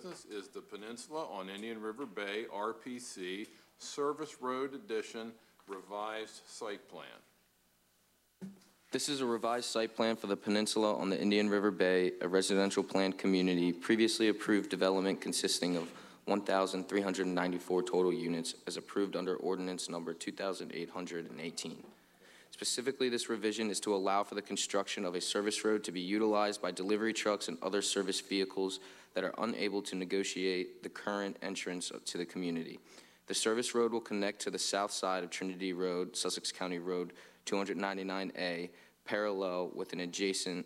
business is the Peninsula on Indian River Bay, RPC, Service Road Addition, revised site plan. This is a revised site plan for the Peninsula on the Indian River Bay, a residential planned community, previously approved development consisting of 1,394 total units as approved under ordinance number 2,818. Specifically, this revision is to allow for the construction of a service road to be utilized by delivery trucks and other service vehicles that are unable to negotiate the current entrance to the community. The service road will connect to the south side of Trinity Road, Sussex County Road 299A, parallel with and adjacent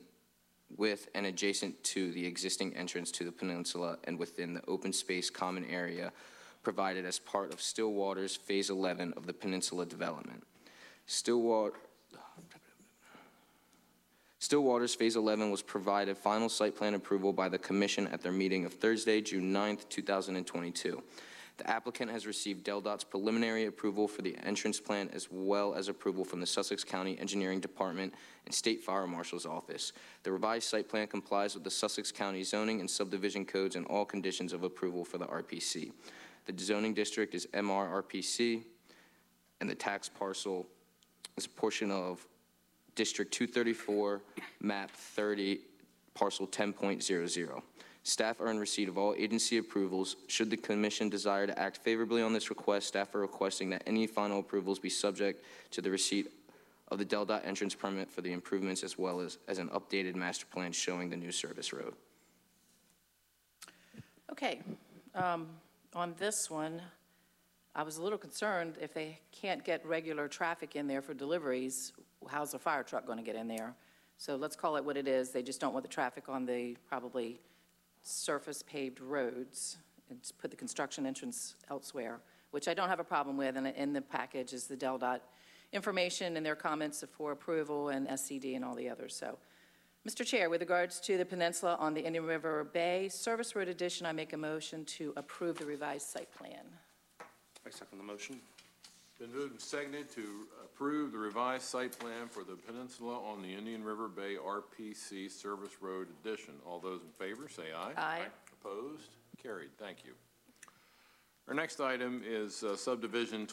to the existing entrance to the peninsula and within the open space common area provided as part of Stillwater's Phase 11 of the Peninsula development. Stillwater's Phase 11 was provided final site plan approval by the Commission at their meeting of Thursday, June 9th, 2022. The applicant has received DelDOT's preliminary approval for the entrance plan as well as approval from the Sussex County Engineering Department and State Fire Marshal's Office. The revised site plan complies with the Sussex County zoning and subdivision codes and all conditions of approval for the RPC. The zoning district is MRRPC, and the tax parcel is a portion of District 234, Map 30, Parcel 10.00. Staff are in receipt of all agency approvals. Should the Commission desire to act favorably on this request, staff are requesting that any final approvals be subject to the receipt of the DelDOT entrance permit for the improvements as well as an updated master plan showing the new service road. Okay. On this one, I was a little concerned if they can't get regular traffic in there for deliveries, how's a fire truck going to get in there? So let's call it what it is. They just don't want the traffic on the probably surface paved roads and just put the construction entrance elsewhere, which I don't have a problem with. And in the package is the DelDOT information and their comments for approval and SCD and all the others. So, Mr. Chair, with regards to the Peninsula on the Indian River Bay Service Road Addition, I make a motion to approve the revised site plan. I second the motion. Been moved and seconded to approve the revised site plan for the Peninsula on the Indian River Bay RPC Service Road Addition. All those in favor say aye. Aye. Opposed? Carried. Thank you. Our next item is subdivision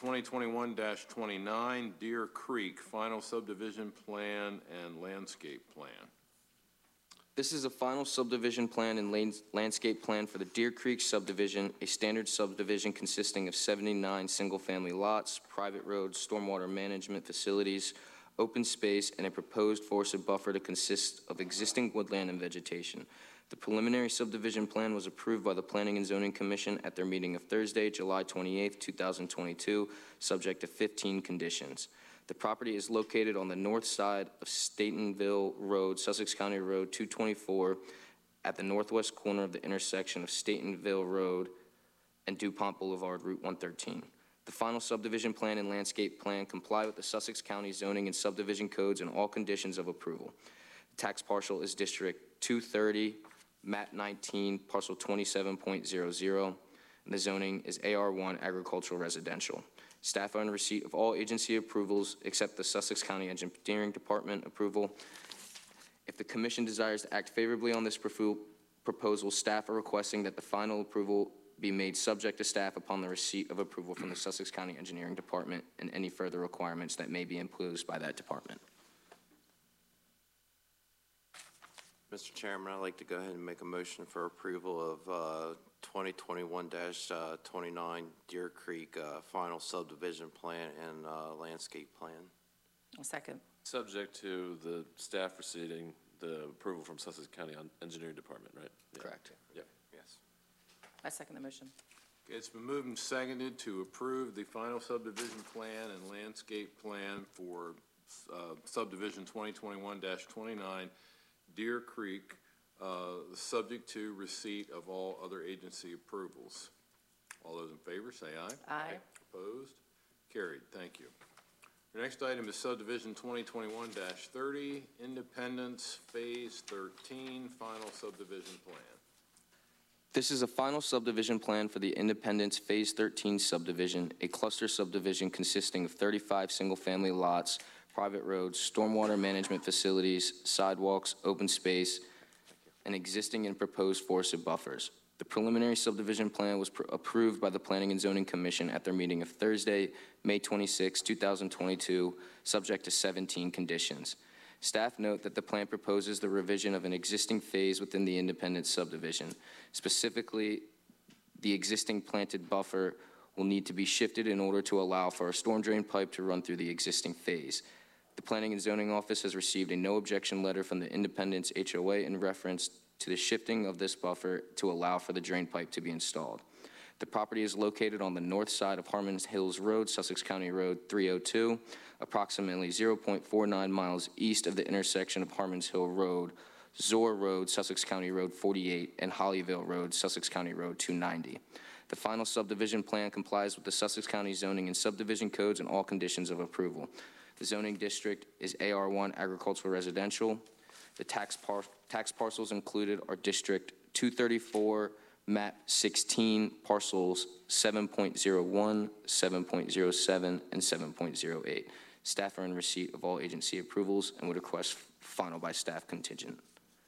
2021-29, Deer Creek, final subdivision plan and landscape plan. This is a final subdivision plan and landscape plan for the Deer Creek subdivision, a standard subdivision consisting of 79 single-family lots, private roads, stormwater management facilities, open space, and a proposed forested buffer to consist of existing woodland and vegetation. The preliminary subdivision plan was approved by the Planning and Zoning Commission at their meeting of Thursday, July 28, 2022, subject to 15 conditions. The property is located on the north side of Statenville Road, Sussex County Road 224, at the northwest corner of the intersection of Statenville Road and DuPont Boulevard, Route 113. The final subdivision plan and landscape plan comply with the Sussex County zoning and subdivision codes and all conditions of approval. The tax parcel is District 230, Map 19, Parcel 27.00, and the zoning is AR1 Agricultural Residential. Staff are in receipt of all agency approvals except the Sussex County Engineering Department approval. If the Commission desires to act favorably on this proposal, staff are requesting that the final approval be made subject to staff upon the receipt of approval from the Sussex County Engineering Department and any further requirements that may be imposed by that department. Mr. Chairman, I'd like to go ahead and make a motion for approval of 2021-29 Deer Creek final subdivision plan and landscape plan. A second. Subject to the staff receiving the approval from Sussex County Engineering Department, right? Yeah. Correct. Yeah. Yes. I second the motion. It's been moved and seconded to approve the final subdivision plan and landscape plan for subdivision 2021-29 Deer Creek, subject to receipt of all other agency approvals. All those in favor say aye. Aye. Opposed? Carried. Thank you. The next item is subdivision 2021-30, Independence Phase 13, final subdivision plan. This is a final subdivision plan for the Independence Phase 13 subdivision, a cluster subdivision consisting of 35 single-family lots, private roads, stormwater management facilities, sidewalks, open space, and existing and proposed forested buffers. The preliminary subdivision plan was approved by the Planning and Zoning Commission at their meeting of Thursday, May 26, 2022, subject to 17 conditions. Staff note that the plan proposes the revision of an existing phase within the independent subdivision. Specifically, the existing planted buffer will need to be shifted in order to allow for a storm drain pipe to run through the existing phase. The Planning and Zoning Office has received a no objection letter from the Independence HOA in reference to the shifting of this buffer to allow for the drain pipe to be installed. The property is located on the north side of Harmon Hills Road, Sussex County Road 302, approximately 0.49 miles east of the intersection of Harmon's Hill Road, Zor Road, Sussex County Road 48, and Hollyville Road, Sussex County Road 290. The final subdivision plan complies with the Sussex County zoning and subdivision codes and all conditions of approval. The zoning district is AR1 agricultural residential. The tax parcels included are District 234, Map 16, parcels 7.01, 7.07, and 7.08. Staff are in receipt of all agency approvals and would request final by staff contingent.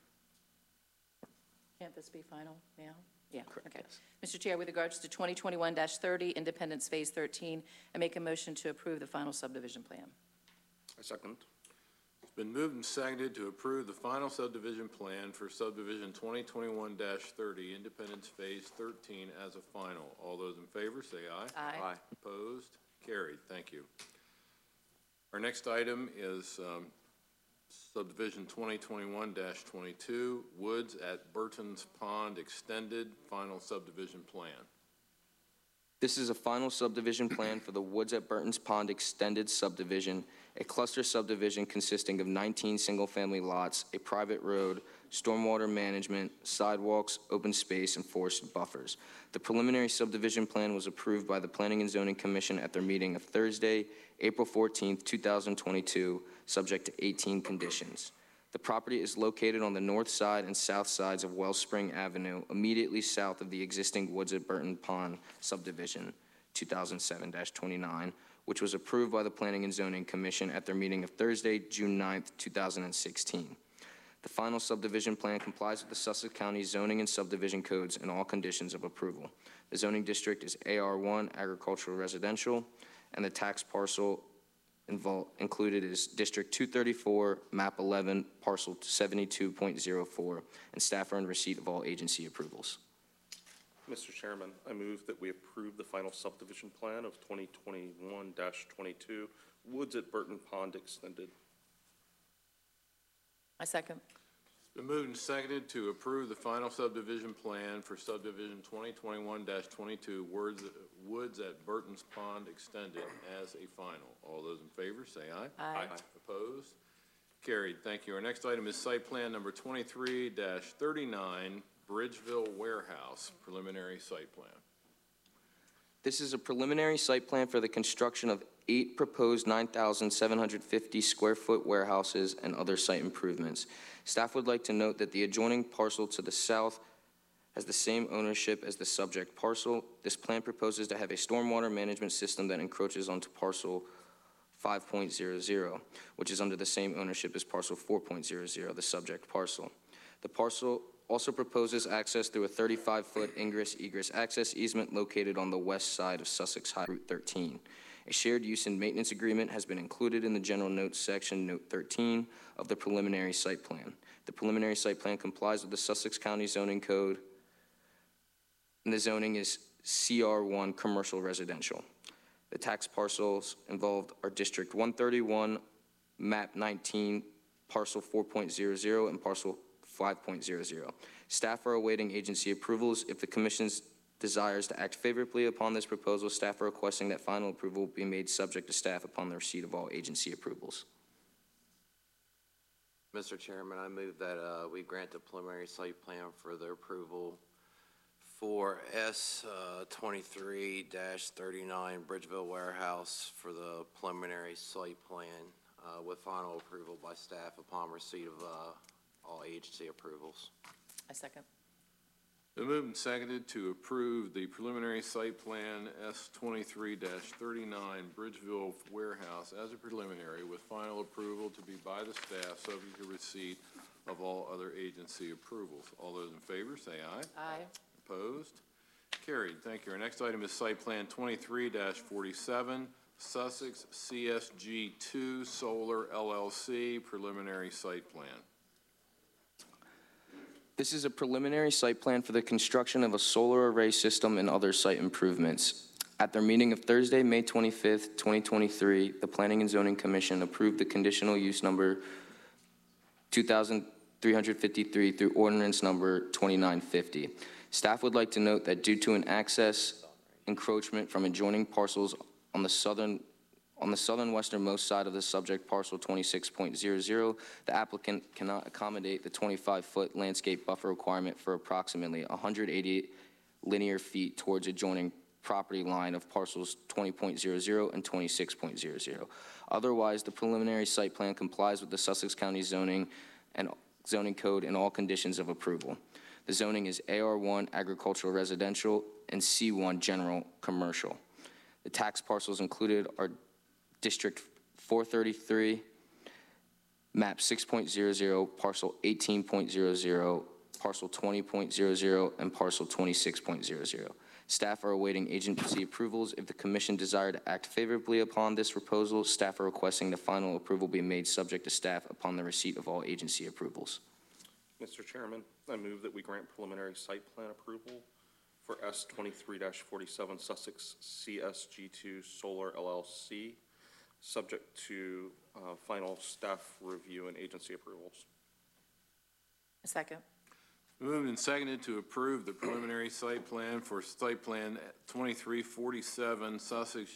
Can't this be final now? Yeah, Correct, okay. yes. Mr. Chair, with regards to 2021-30, Independence Phase 13, I make a motion to approve the final subdivision plan. I second. It's been moved and seconded to approve the final subdivision plan for subdivision 2021-30, Independence Phase 13 as a final. All those in favor, say aye. Aye. Opposed? Carried. Thank you. Our next item is subdivision 2021-22, Woods at Burton's Pond Extended, final subdivision plan. This is a final subdivision plan for the Woods at Burton's Pond Extended Subdivision, a cluster subdivision consisting of 19 single-family lots, a private road, stormwater management, sidewalks, open space, and forest buffers. The preliminary subdivision plan was approved by the Planning and Zoning Commission at their meeting of Thursday, April 14, 2022, subject to 18 conditions. The property is located on the north side and south sides of Wellspring Avenue, immediately south of the existing Woods at Burton Pond subdivision, 2007-29, which was approved by the Planning and Zoning Commission at their meeting of Thursday, June 9, 2016. The final subdivision plan complies with the Sussex County zoning and subdivision codes and all conditions of approval. The zoning district is AR1 agricultural residential, and the tax parcel included is District 234, Map 11, Parcel 72.04, and staff are in receipt of all agency approvals. Mr. Chairman, I move that we approve the final subdivision plan of 2021-22, Woods at Burton Pond Extended. I second. It's been moved and seconded to approve the final subdivision plan for subdivision 2021-22, Woods at Burton's Pond Extended as a final. All those in favor, say aye. Aye. Opposed? Carried. Thank you. Our next item is site plan number 23-39, Bridgeville Warehouse, preliminary site plan. This is a preliminary site plan for the construction of 8 proposed 9,750 square foot warehouses and other site improvements. Staff would like to note that the adjoining parcel to the south has the same ownership as the subject parcel. This plan proposes to have a stormwater management system that encroaches onto parcel 5.00, which is under the same ownership as parcel 4.00, the subject parcel. The parcel also proposes access through a 35-foot ingress-egress access easement located on the west side of Sussex High Route 13. A shared use and maintenance agreement has been included in the general notes section, note 13, of the preliminary site plan. The preliminary site plan complies with the Sussex County zoning code, and the zoning is CR1 commercial residential. The tax parcels involved are District 131, Map 19, Parcel 4.00, and Parcel 5.00. Staff are awaiting agency approvals. If the Commission's desires to act favorably upon this proposal, staff are requesting that final approval be made subject to staff upon the receipt of all agency approvals. Mr. Chairman, I move that we grant the preliminary site plan for the approval for S 23-39 Bridgeville Warehouse for the preliminary site plan with final approval by staff upon receipt of all agency approvals. I second. Been moved and seconded to approve the preliminary site plan S 23-39 Bridgeville Warehouse as a preliminary with final approval to be by the staff subject to receipt of all other agency approvals. All those in favor say aye. Aye. Opposed? Carried. Thank you. Our next item is Site Plan 23-47, Sussex CSG2 Solar LLC, preliminary site plan. This is a preliminary site plan for the construction of a solar array system and other site improvements. At their meeting of Thursday, May 25th, 2023, the Planning and Zoning Commission approved the conditional use number 2353 through ordinance number 2950. Staff would like to note that due to an access encroachment from adjoining parcels on the southern-westernmost side of the subject parcel 26.00, the applicant cannot accommodate the 25-foot landscape buffer requirement for approximately 180 linear feet towards adjoining property line of parcels 20.00 and 26.00. Otherwise, the preliminary site plan complies with the Sussex County zoning and zoning code in all conditions of approval. The zoning is AR1 agricultural residential and C1 general commercial. The tax parcels included are District 433, map 6.00, parcel 18.00, parcel 20.00, and parcel 26.00. Staff are awaiting agency approvals. If the commission desire to act favorably upon this proposal, staff are requesting the final approval be made subject to staff upon the receipt of all agency approvals. Mr. Chairman, I move that we grant preliminary site plan approval for S 23-47 Sussex CSG2 Solar LLC, subject to final staff review and agency approvals. A second. Moved and seconded to approve the preliminary site plan for site plan 2347 Sussex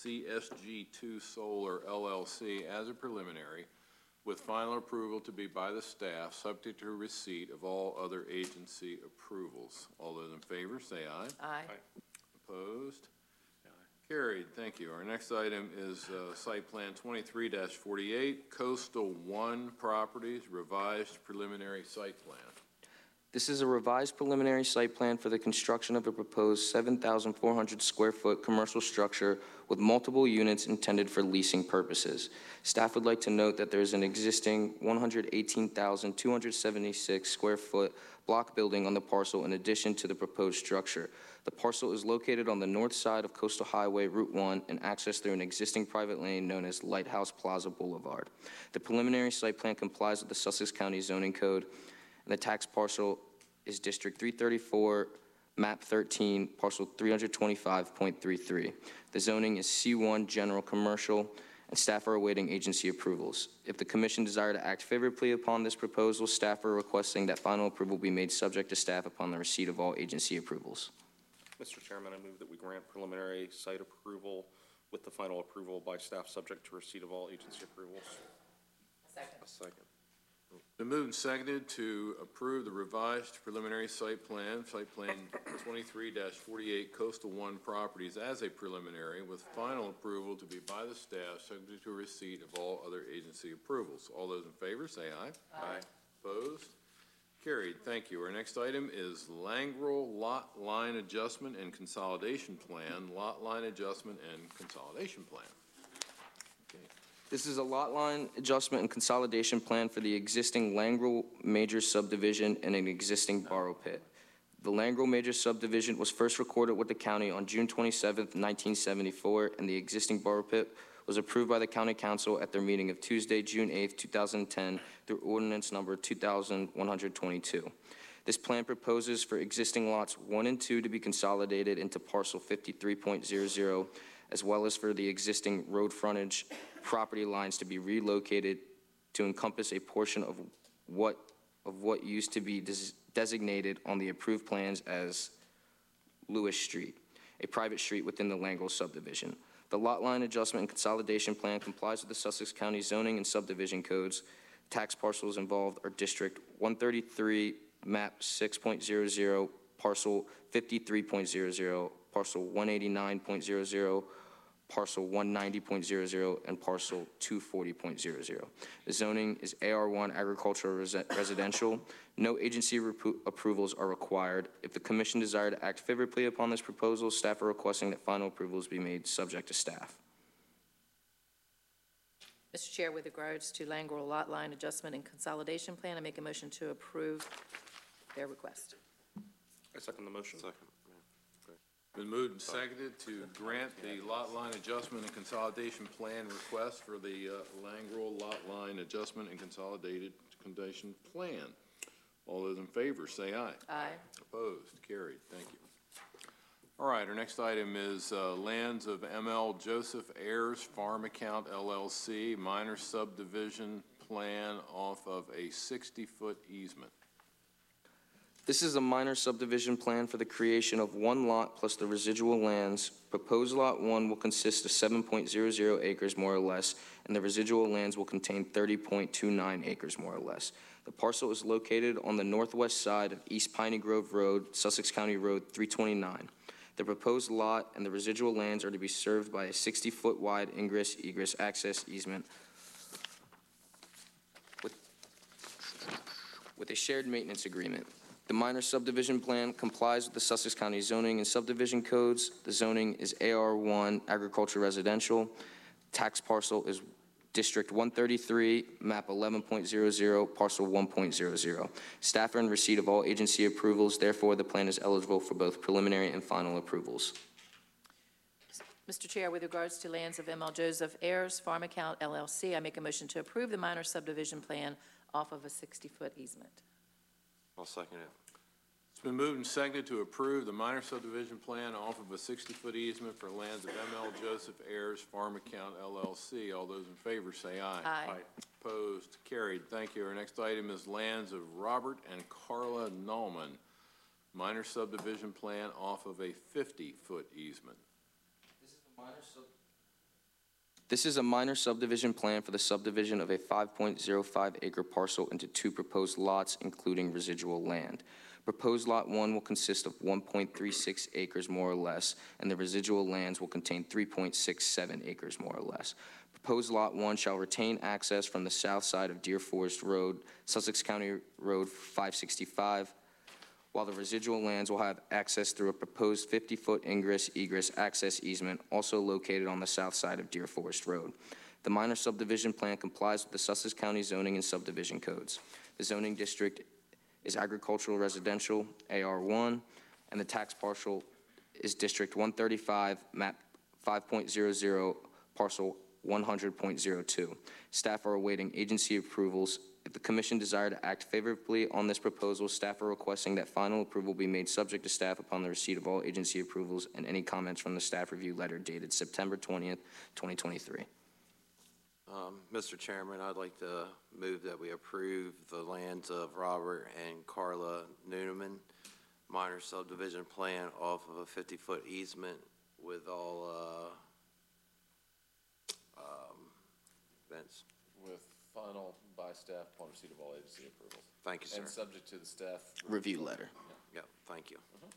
CSG2 Solar LLC as a preliminary, with final approval to be by the staff, subject to receipt of all other agency approvals. All those in favor, say aye. Aye. Opposed? Carried. Thank you. Our next item is Site Plan 23-48, Coastal One Properties, revised preliminary site plan. This is a revised preliminary site plan for the construction of a proposed 7,400 square foot commercial structure with multiple units intended for leasing purposes. Staff would like to note that there is an existing 118,276 square foot block building on the parcel in addition to the proposed structure. The parcel is located on the north side of Coastal Highway Route 1 and accessed through an existing private lane known as Lighthouse Plaza Boulevard. The preliminary site plan complies with the Sussex County Zoning Code, and the tax parcel is District 334, map 13, parcel 325.33. The zoning is C1 general commercial, and staff are awaiting agency approvals. If the commission desire to act favorably upon this proposal, staff are requesting that final approval be made subject to staff upon the receipt of all agency approvals. Mr. Chairman, I move that we grant preliminary site approval with the final approval by staff subject to receipt of all agency approvals. Second. Second. Been moved and seconded to approve the revised preliminary site plan 23-48 Coastal One Properties as a preliminary, with final approval to be by the staff, subject to receipt of all other agency approvals. All those in favor, say aye. Aye. Opposed? Carried. Thank you. Our next item is Langrel Lot Line Adjustment and Consolidation Plan, Lot Line Adjustment and Consolidation Plan. This is a lot line adjustment and consolidation plan for the existing Langrel Major Subdivision and an existing borrow pit. The Langrel Major Subdivision was first recorded with the county on June 27, 1974, and the existing borrow pit was approved by the County Council at their meeting of Tuesday, June 8, 2010, through ordinance number 2122. This plan proposes for existing lots 1 and 2 to be consolidated into parcel 53.00, as well as for the existing road frontage property lines to be relocated to encompass a portion of what used to be designated on the approved plans as Lewis Street, a private street within the Langrel subdivision. The lot line adjustment and consolidation plan complies with the Sussex County zoning and subdivision codes. Tax parcels involved are District 133, map 6.00, parcel 53.00, parcel 189.00, parcel 190.00, and parcel 240.00. The zoning is AR1 agricultural residential. No agency approvals are required. If the commission desire to act favorably upon this proposal, staff are requesting that final approvals be made subject to staff. Mr. Chair, with regards to Langrel Lot Line Adjustment and Consolidation Plan, I make a motion to approve their request. I I second the motion. Second. Been moved and seconded to grant the lot line adjustment and consolidation plan request for the Langrel Lot Line Adjustment and Consolidated Condition Plan. All those in favor, say aye. Aye. Opposed? Carried. Thank you. All right, our next item is lands of M.L. Joseph Ayers Farm Account LLC, minor subdivision plan off of a 60-foot easement. This is a minor subdivision plan for the creation of one lot plus the residual lands. Proposed Lot 1 will consist of 7.00 acres more or less, and the residual lands will contain 30.29 acres more or less. The parcel is located on the northwest side of East Piney Grove Road, Sussex County Road 329. The proposed lot and the residual lands are to be served by a 60-foot wide ingress-egress access easement with a shared maintenance agreement. The minor subdivision plan complies with the Sussex County zoning and subdivision codes. The zoning is AR1 agriculture residential. Tax parcel is District 133, map 11.00, parcel 1.00. Staff are in receipt of all agency approvals. Therefore, the plan is eligible for both preliminary and final approvals. Mr. Chair, with regards to lands of M.L. Joseph Ayers Farm Account LLC, I make a motion to approve the minor subdivision plan off of a 60-foot easement. I'll second it. It's been moved and seconded to approve the minor subdivision plan off of a 60-foot easement for lands of M.L. Joseph Ayers Farm Account LLC. All those in favor say aye. Aye. Opposed? Carried. Thank you. Our next item is lands of Robert and Carla Nallman, minor subdivision plan off of a 50-foot easement. This is a minor subdivision plan for the subdivision of a 5.05 acre parcel into two proposed lots, including residual land. Proposed Lot 1 will consist of 1.36 acres more or less, and the residual lands will contain 3.67 acres more or less. Proposed Lot 1 shall retain access from the south side of Deer Forest Road, Sussex County Road 565, while the residual lands will have access through a proposed 50-foot ingress-egress access easement also located on the south side of Deer Forest Road. The minor subdivision plan complies with the Sussex County zoning and subdivision codes. The zoning district is agricultural residential, AR1, and the tax parcel is District 135, map 5.00, parcel 100.02. Staff are awaiting agency approvals. If the commission desire to act favorably on this proposal, staff are requesting that final approval be made subject to staff upon the receipt of all agency approvals and any comments from the staff review letter dated September 20th, 2023. Mr. Chairman, I'd like to move that we approve the lands of Robert and Carla Nooneman, minor subdivision plan off of a 50-foot easement with all, Vince. With final by staff upon receipt of all agency approvals. Thank you, sir. And subject to the staff Review letter. Yeah, thank you.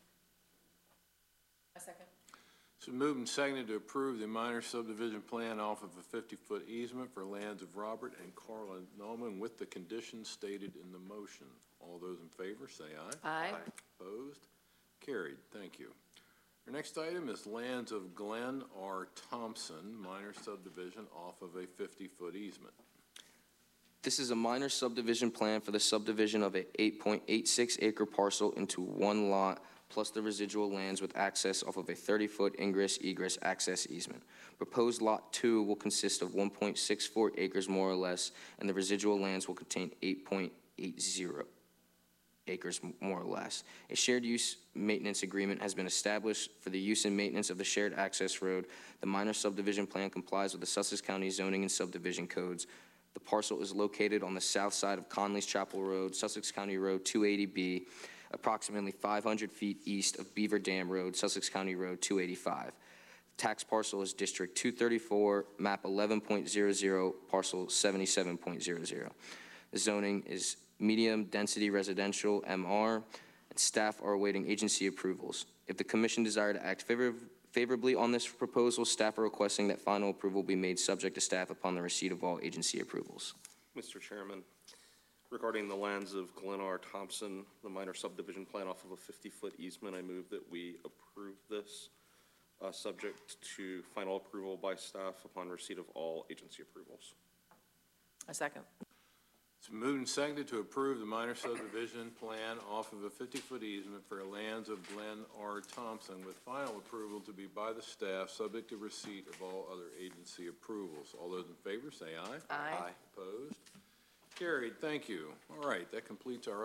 A second. It's been moved and seconded to approve the minor subdivision plan off of a 50-foot easement for lands of Robert and Carla Nallman with the conditions stated in the motion. All those in favor say aye. Aye. Opposed? Carried. Thank you. Our next item is lands of Glenn R. Thompson, minor subdivision off of a 50-foot easement. This is a minor subdivision plan for the subdivision of a 8.86 acre parcel into one lot plus the residual lands with access off of a 30-foot ingress-egress access easement. Proposed Lot 2 will consist of 1.64 acres more or less, and the residual lands will contain 8.80 acres more or less. A shared use maintenance agreement has been established for the use and maintenance of the shared access road. The minor subdivision plan complies with the Sussex County zoning and subdivision codes. The parcel is located on the south side of Conley's Chapel Road, Sussex County Road 280B, approximately 500 feet east of Beaver Dam Road, Sussex County Road 285. Tax parcel is District 234, map 11.00, parcel 77.00. The zoning is medium density residential, MR, and staff are awaiting agency approvals. If the commission desire to act favorably on this proposal, staff are requesting that final approval be made subject to staff upon the receipt of all agency approvals. Mr. Chairman, regarding the lands of Glenn R. Thompson, the minor subdivision plan off of a 50-foot easement, I move that we approve this, subject to final approval by staff upon receipt of all agency approvals. A second. It's moved and seconded to approve the minor subdivision plan off of a 50-foot easement for lands of Glenn R. Thompson with final approval to be by the staff, subject to receipt of all other agency approvals. All those in favor say aye. Aye. Opposed? Carried, thank you. All right, that completes our